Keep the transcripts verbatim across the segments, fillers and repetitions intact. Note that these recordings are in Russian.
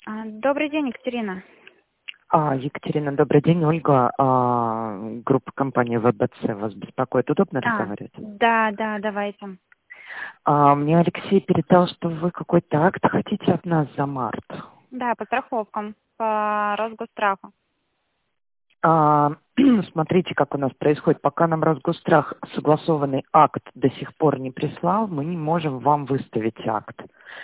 А, Добрый день, Екатерина. А, Екатерина, добрый день. Ольга, а, группа компании ВБЦ вас беспокоит. Удобно А, разговаривать? да, да, давайте. А, мне Алексей передал, что вы какой-то акт хотите от нас за март. Да, по страховкам, по Росгосстраху. А, смотрите, как у нас происходит. Пока нам Росгосстрах согласованный акт до сих пор не прислал, мы не можем вам выставить акт.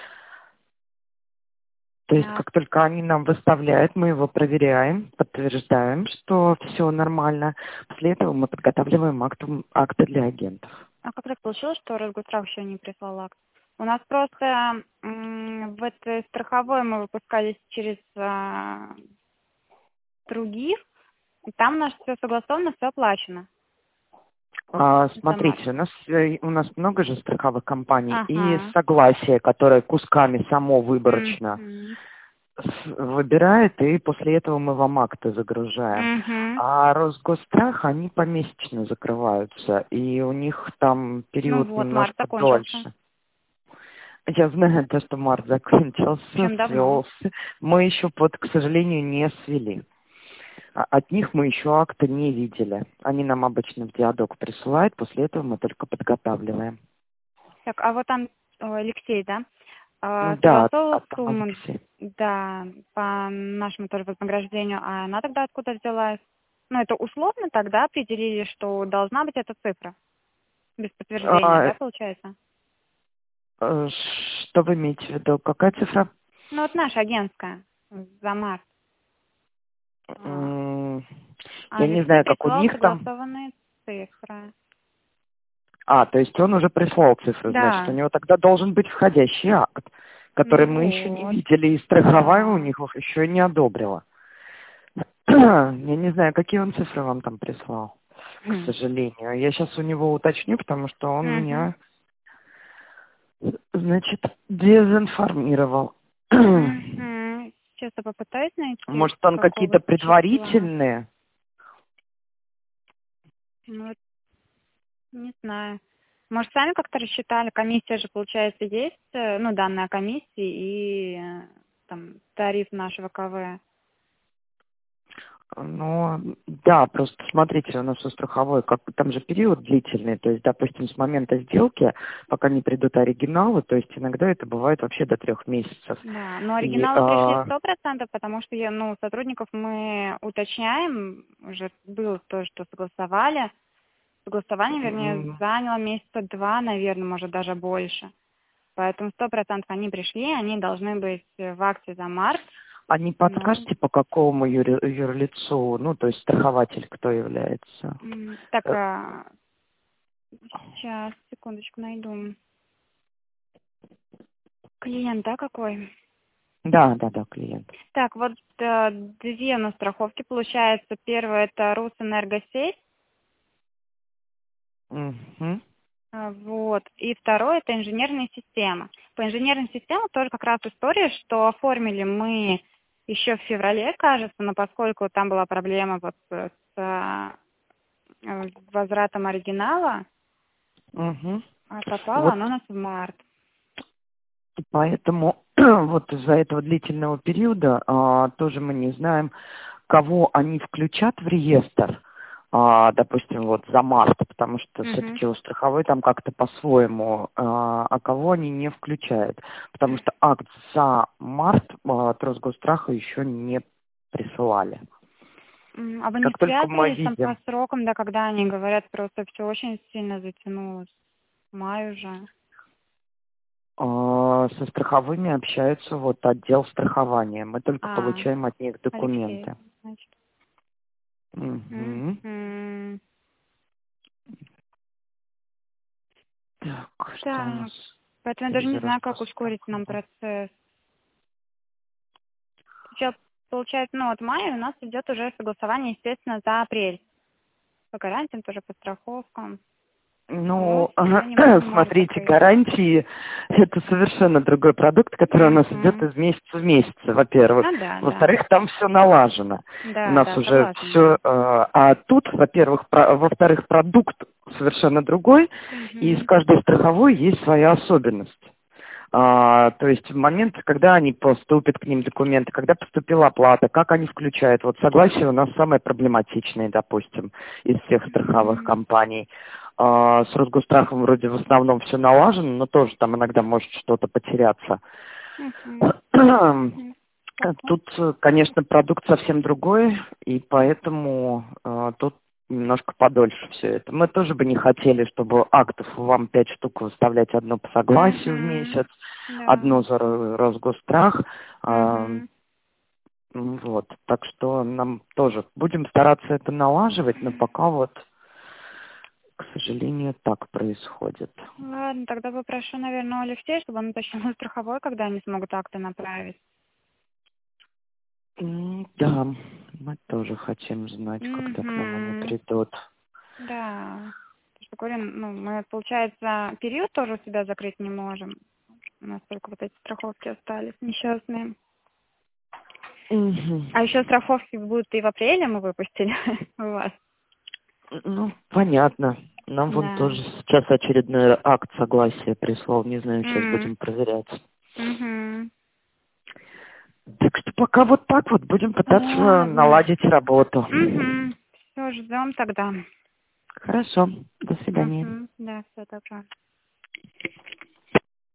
То есть, А, как только они нам выставляют, мы его проверяем, подтверждаем, что все нормально. После этого мы подготавливаем акт, акты для агентов. а как так получилось, что Росгосстрах еще не прислал акт? У нас просто м, в этой страховой мы выпускались через а, других, и там у нас все согласовано, все оплачено. А, За март. смотрите, у нас, э, у нас много же страховых компаний, и Ага. согласие, которое кусками само выборочно Мгм. с- выбирает, и после этого мы вам акты загружаем. Мгм. А Росгосстрах, они помесячно закрываются, и у них там Ну период вот, март немножко закончился. дольше. Я знаю то, что март закончился, Чем давно? свелся. Мы еще, вот, к сожалению, не свели. А от них мы еще акты не видели. Они нам обычно в диадок присылают, после этого мы только подготавливаем. Так, а вот там о, Алексей, да? А, Да, согласовывал а там сумму, Алексей. да, по нашему тоже вознаграждению, а она тогда откуда взялась? Ну, это условно тогда определили, что должна быть эта цифра, без подтверждения, А, да, получается? э, что вы имеете в виду? Какая цифра? Ну, вот наша агентская, за март. А М, а Я не Алексей знаю, как у прислал них там. согласованные цифры. А, то есть он уже прислал цифры, значит, у Да, него тогда должен быть входящий акт, который мы еще не вот, видели, и страховая у да. них их еще не одобрила. Я не знаю, какие он цифры вам там прислал, к Хм. сожалению. Я сейчас у него уточню, потому что он Мгм. меня, значит, дезинформировал. Мгм. Сейчас я попытаюсь найти, Может, он какого какие-то числа. предварительные? Ну, вот не знаю. Может, сами как-то рассчитали? Комиссия же, получается, есть, э, ну, данные о комиссии и э, там тариф нашего КВ. Ну, да, просто смотрите, у нас у страховой, как там же период длительный, то есть, допустим, с момента сделки, пока не придут оригиналы, то есть иногда это бывает вообще до трех месяцев. Да, но И, оригиналы пришли а, сто процентов, потому что я, ну, сотрудников мы уточняем, уже было то, что согласовали. Согласование, вернее, м, заняло месяца два, наверное, может, даже больше. Поэтому сто процентов они пришли, они должны быть в акте за март. а не Ну, подскажете, по какому юри- юрлицу, ну, то есть страхователь кто является? м, так, Э, а, сейчас, секундочку, найду. Клиент, да, какой? Да, да, да, клиент. Так, вот э, две на страховке получается. Первое это Русэнергосеть, Мгм. а, вот. И второе это инженерные системы. По инженерным системам тоже как раз история, что оформили мы еще в феврале, кажется, но поскольку там была проблема вот с а, э, возвратом оригинала, Мгм. а попало Вот оно у нас в март. поэтому вот из-за этого длительного периода а, тоже мы не знаем, кого они включат в реестр, а, допустим, вот за март, потому что Мгм. все-таки у страховой там как-то по-своему, а, а кого они не включают, потому что акт за март а, от Росгосстраха еще не присылали. М, А вы не Как только мы связывались там по видим срокам, да, когда они говорят, просто все очень сильно затянулось. Май уже. а, со страховыми общаются вот отдел страхования, мы только А, получаем от них Алексей, документы. значит. Мгм. Мгм. Так, что у нас Так, поэтому я даже из не знаю, как ускорить Росгосстраха нам было? процесс. Сейчас, получается, ну, от мая у нас идет уже согласование, естественно, за апрель. По гарантиям, тоже по страховкам. Но Ну, все никак не может смотрите, закрыть. гарантии — это совершенно другой продукт, который у нас идет Угу. из месяца в месяц, во-первых. Ну да, да. Во-вторых, там все налажено. У Да, нас да, уже согласна, все... да. А тут, во-первых, про- во-вторых, продукт совершенно другой, и с Угу. каждой страховой есть своя особенность. А, то есть в момент, когда они поступят к ним документы, когда поступила оплата, как они включают. Вот согласие у нас самое проблематичное, допустим, из всех страховых Мгм. компаний. А, с Росгосстрахом вроде в основном все налажено, но тоже там иногда может что-то потеряться. Мгм. Мгм. Ага. Тут, э, конечно, продукт совсем другой, и поэтому э, тут немножко подольше все это. Мы тоже бы не хотели, чтобы актов вам пять штук выставлять, одно по согласию в Мгм. месяц, Да. одно за Ро- Росгосстрах. а, Мгм. м, Вот. Так что нам тоже будем стараться это налаживать, но пока вот, к сожалению, так происходит. Ладно, тогда попрошу, наверное, у Алексея, чтобы он уточнил страховой, когда они смогут акты направить. М, Да, мы тоже хотим знать, когда к нам они Угу. придут. Да. Потому что, говорю, ну, мы, получается, период тоже у себя закрыть не можем. У нас только вот эти страховки остались несчастные. Мгм. А еще страховки будут и в апреле мы выпустили у вас. Ну, понятно. Нам вон Да. тоже сейчас очередной акт согласия прислал. Не знаю, сейчас М. будем проверять. Мгм. Так что пока вот так вот будем пытаться Ладно. наладить работу. Угу. Все, ждем тогда. Хорошо. До свидания. Угу. Да, все добро.